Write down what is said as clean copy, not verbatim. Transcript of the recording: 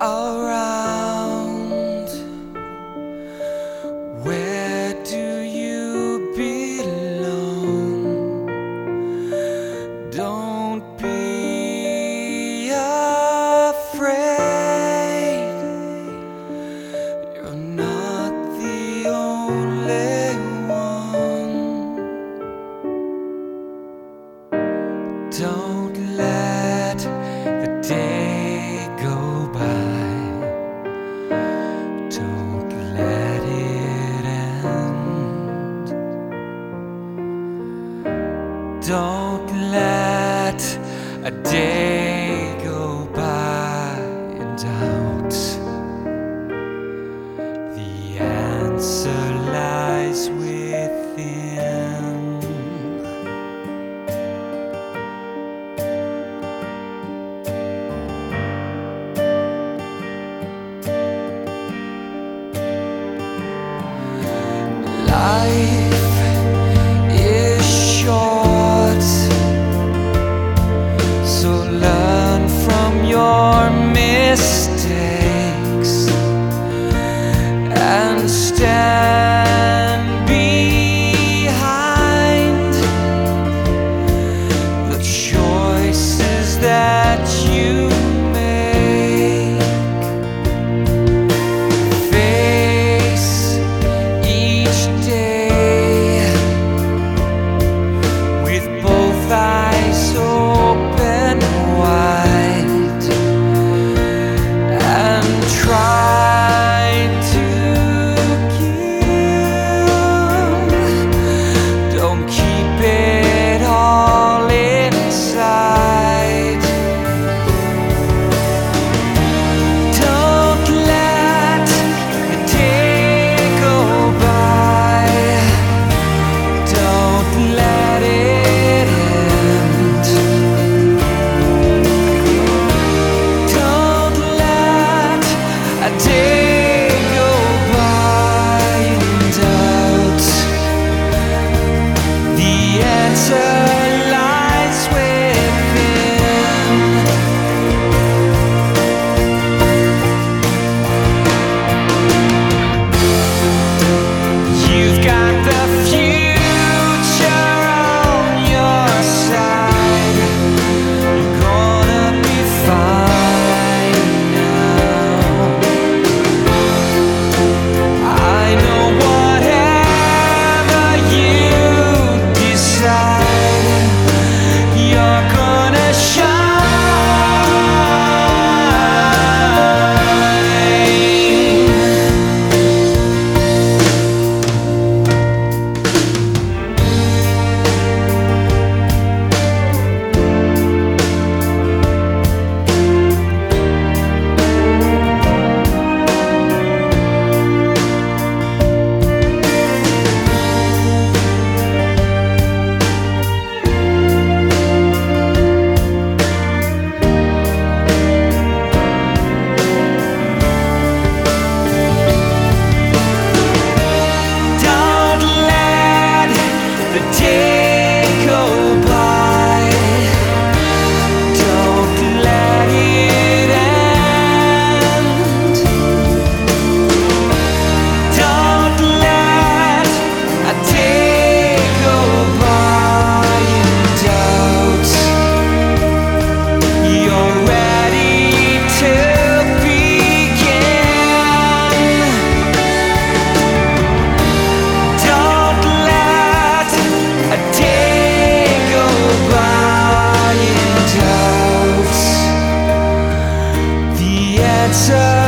around. Where do you belong? Don't be afraid. You're not the only one. Don't let the day go by. Don't let it end. Don't let a day go by in doubt. The answer lies within. Life is short, so learn from your mistakes and stand behind the choices that you make. Face each day with both eyes open wide and try to give. Don't keep it all inside. Don't let the day go by. Don't let it end. Don't let a day go by in doubt. The answer lies within. You've got the future on your side. You're gonna be fine now. I know whatever you decide, you're gonna shine. Don't let the day go by. Don't let it end. Don't let a day go by in doubt. You're ready to begin. Don't let a day go by in doubt. The answer